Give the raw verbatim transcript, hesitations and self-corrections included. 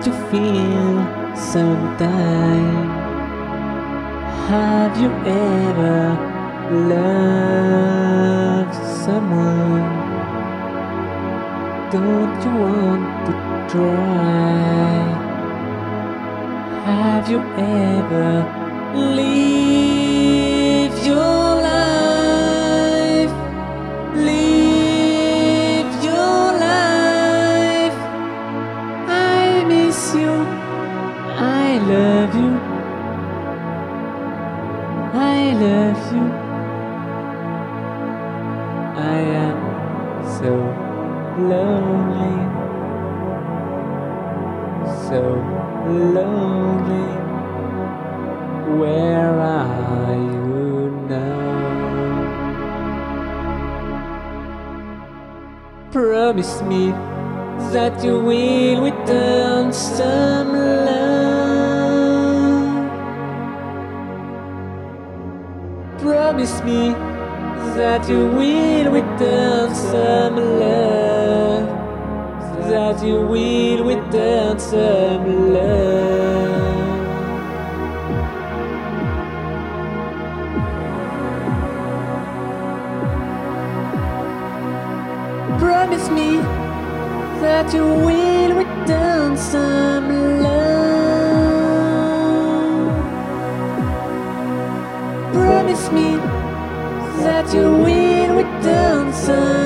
you feel sometime? Have you ever loved someone? Don't you want to try? Have you ever lived your life? Live your life. I miss you. I love you. I love you. I am so lonely, so lonely. Where are you now? Promise me that you will return some love. Promise me that you will return some love. That you will return some love. Promise me that you will return some love. Promise me that you will return some